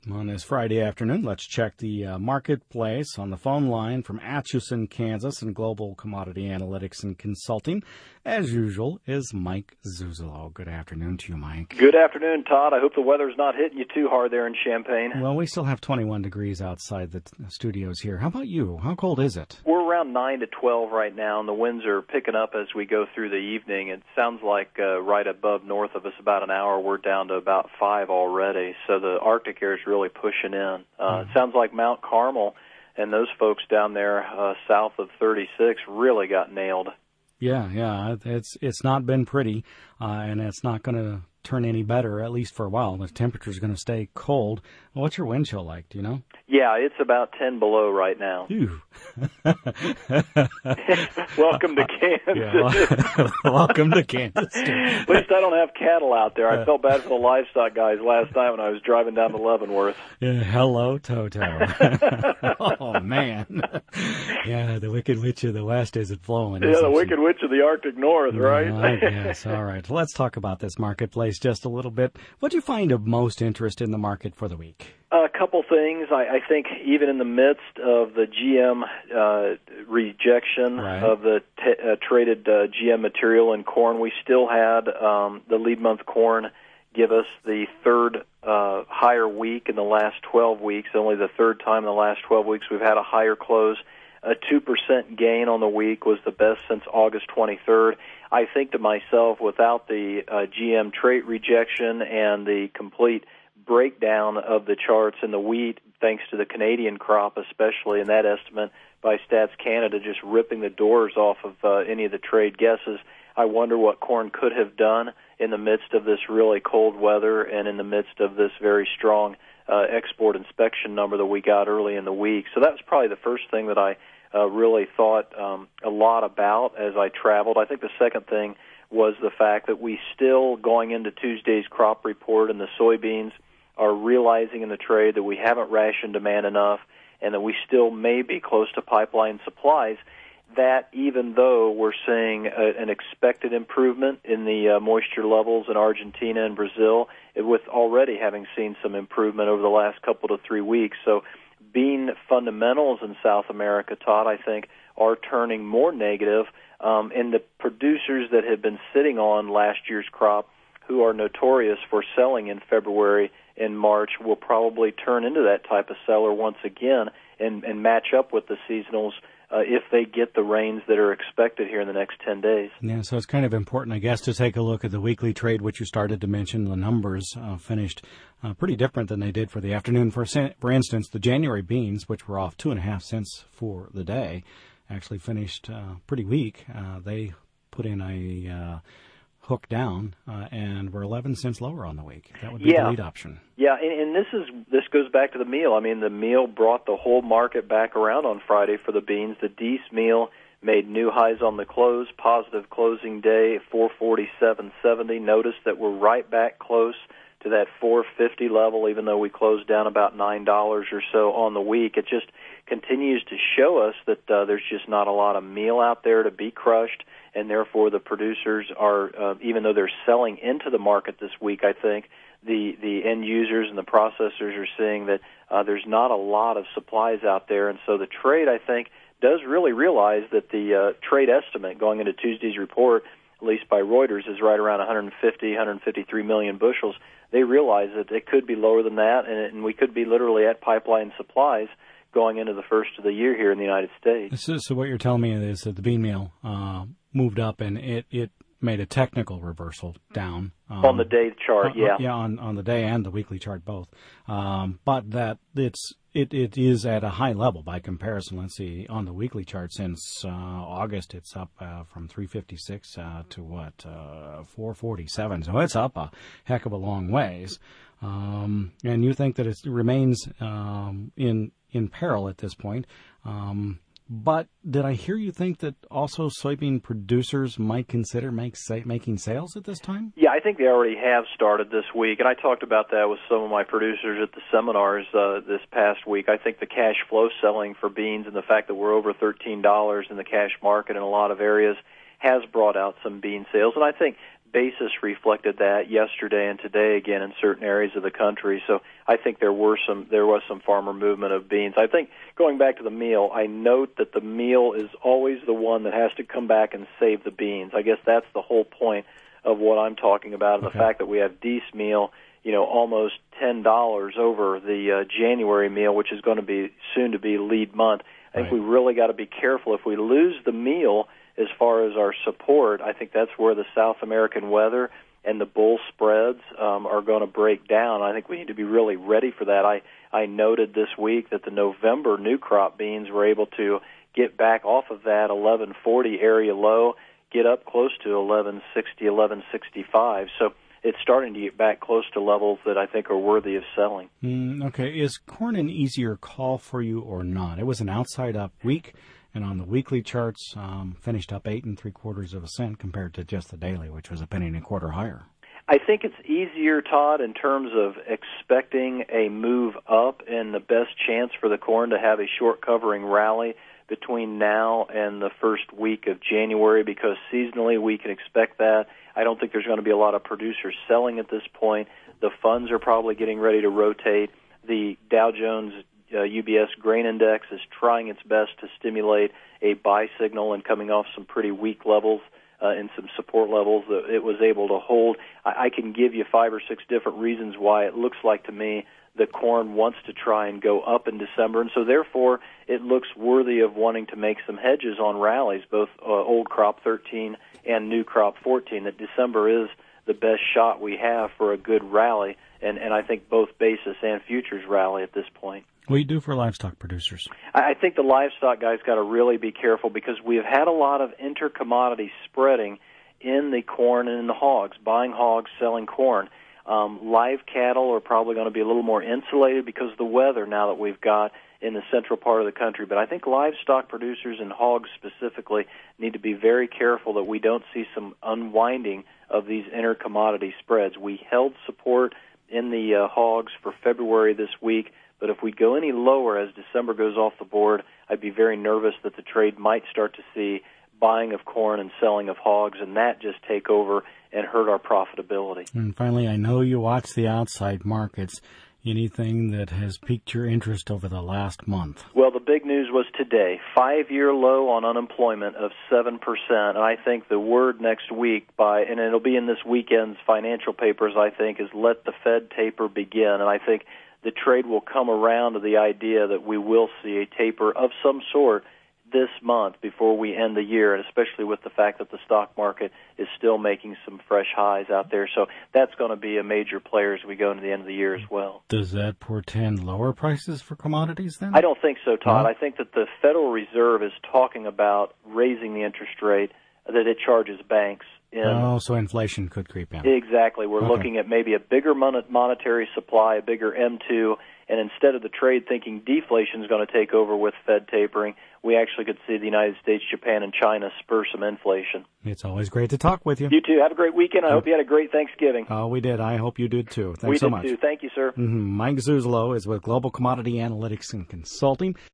On this Friday afternoon, let's check the marketplace on the phone line from Atchison, Kansas, and Global Commodity Analytics and Consulting. As usual, is Mike Zuzolo. Good afternoon to you, Mike. Good afternoon, Todd. I hope the weather's not hitting you too hard there in Champaign. Well, we still have 21 degrees outside the studios here. How about you? How cold is it? We're around 9 to 12 right now, and the winds are picking up as we go through the evening. It sounds like right above north of us about an hour, we're down to about 5 already. So the Arctic air is really pushing in. It sounds like Mount Carmel and those folks down there south of 36 really got nailed. Yeah, it's not been pretty, and it's not going to turn any better, at least for a while. The temperature's going to stay cold. What's your wind chill like, do you know? Yeah, it's about 10 below right now. Ew. Welcome to Kansas. Yeah, welcome to Kansas. At least I don't have cattle out there. I felt bad for the livestock guys last night when I was driving down to Leavenworth. Yeah, hello, Toto. Oh, man. Yeah, the Wicked Witch of the West isn't flowing. Yeah, the Wicked Witch of the Arctic North, right? Yes, all right. Let's talk about this marketplace just a little bit. What do you find of most interest in the market for the week? A couple things. I think even in the midst of the GM rejection of the traded GM material in corn, we still had the lead month corn give us the third higher week in the last 12 weeks, only the third time in the last 12 weeks we've had a higher close. A 2% gain on the week was the best since August 23rd. I think to myself, without the GM trait rejection and the complete breakdown of the charts in the wheat, thanks to the Canadian crop especially, and that estimate by Stats Canada just ripping the doors off of any of the trade guesses, I wonder what corn could have done in the midst of this really cold weather and in the midst of this very strong export inspection number that we got early in the week. So that was probably the first thing that I really thought a lot about as I traveled. I think the second thing was the fact that we still, going into Tuesday's crop report and the soybeans, are realizing in the trade that we haven't rationed demand enough and that we still may be close to pipeline supplies, that even though we're seeing an expected improvement in the moisture levels in Argentina and Brazil, with already having seen some improvement over the last couple to 3 weeks. So bean fundamentals in South America, Todd, I think, are turning more negative, and the producers that have been sitting on last year's crop, who are notorious for selling in February and March, will probably turn into that type of seller once again and match up with the seasonals if they get the rains that are expected here in the next 10 days. Yeah, so it's kind of important, I guess, to take a look at the weekly trade, which you started to mention. The numbers finished pretty different than they did for the afternoon. For instance, the January beans, which were off 2.5 cents for the day, actually finished pretty weak. They put in a hook down and were 11 cents lower on the week. That would be the lead option. Yeah, and this goes back to the meal. I mean, the meal brought the whole market back around on Friday for the beans. The Deese meal made new highs on the close, positive closing day, 447.70. Notice that we're right back close to that 450 level, even though we closed down about $9 or so on the week. It just continues to show us that there's just not a lot of meal out there to be crushed, and therefore the producers are, even though they're selling into the market this week, I think, the end users and the processors are seeing that there's not a lot of supplies out there, and so the trade, I think, does really realize that the trade estimate going into Tuesday's report, at least by Reuters, is right around 153 million bushels. They realize that it could be lower than that, and we could be literally at pipeline supplies going into the first of the year here in the United States. So what you're telling me is that the bean meal moved up and it made a technical reversal down. On the day chart, yeah. Yeah, on the day and the weekly chart both. But that it is at a high level by comparison. Let's see, on the weekly chart since August, it's up from 356 to 447. So it's up a heck of a long ways. And you think that it remains in peril at this point. But did I hear you think that also soybean producers might consider making sales at this time? Yeah, I think they already have started this week, and I talked about that with some of my producers at the seminars this past week. I think the cash flow selling for beans and the fact that we're over $13 in the cash market in a lot of areas has brought out some bean sales, and I think basis reflected that yesterday and today again in certain areas of the country. So I think there was some farmer movement of beans. I think going back to the meal, I note that the meal is always the one that has to come back and save the beans. I guess that's the whole point of what I'm talking about, and the fact that we have Deese meal, almost $10 over the January meal, which is going to be soon to be lead month. I think we really got to be careful. If we lose the meal as far as our support, I think that's where the South American weather and the bull spreads are going to break down. I think we need to be really ready for that. I noted this week that the November new crop beans were able to get back off of that 1140 area low, get up close to 1160, 1165. So it's starting to get back close to levels that I think are worthy of selling. Okay. Is corn an easier call for you or not? It was an outside-up week, and on the weekly charts, finished up 8 3/4 cents compared to just the daily, which was 1 1/4 higher. I think it's easier, Todd, in terms of expecting a move up and the best chance for the corn to have a short covering rally between now and the first week of January, because seasonally we can expect that. I don't think there's going to be a lot of producers selling at this point. The funds are probably getting ready to rotate. The Dow Jones UBS grain index is trying its best to stimulate a buy signal and coming off some pretty weak levels and some support levels that it was able to hold. I can give you 5 or 6 different reasons why it looks like to me the corn wants to try and go up in December, and so therefore it looks worthy of wanting to make some hedges on rallies, both old crop 13 and new crop 14, that December is the best shot we have for a good rally, and I think both basis and futures rally at this point. What do you do for livestock producers? I think the livestock guys got to really be careful, because we have had a lot of intercommodity spreading in the corn and in the hogs, buying hogs, selling corn. Live cattle are probably going to be a little more insulated because of the weather now that we've got in the central part of the country. But I think livestock producers and hogs specifically need to be very careful that we don't see some unwinding of these intercommodity spreads. We held support in the hogs for February this week, but if we go any lower as December goes off the board, I'd be very nervous that the trade might start to see buying of corn and selling of hogs, and that just take over and hurt our profitability. And finally, I know you watch the outside markets. Anything that has piqued your interest over the last month? Well, the big news was today, 5-year low on unemployment of 7%. And I think the word next week, and it'll be in this weekend's financial papers, I think, is let the Fed taper begin. And I think the trade will come around to the idea that we will see a taper of some sort this month before we end the year, and especially with the fact that the stock market is still making some fresh highs out there. So that's going to be a major player as we go into the end of the year as well. Does that portend lower prices for commodities then? I don't think so, Todd. No? I think that the Federal Reserve is talking about raising the interest rate that it charges banks. So inflation could creep in. Exactly. We're looking at maybe a bigger monetary supply, a bigger M2, and instead of the trade thinking deflation is going to take over with Fed tapering, we actually could see the United States, Japan, and China spur some inflation. It's always great to talk with you. You too. Have a great weekend. I hope you had a great Thanksgiving. We did. I hope you did too. Thanks so much. We did too. Thank you, sir. Mike Zuzolo is with Global Commodity Analytics and Consulting.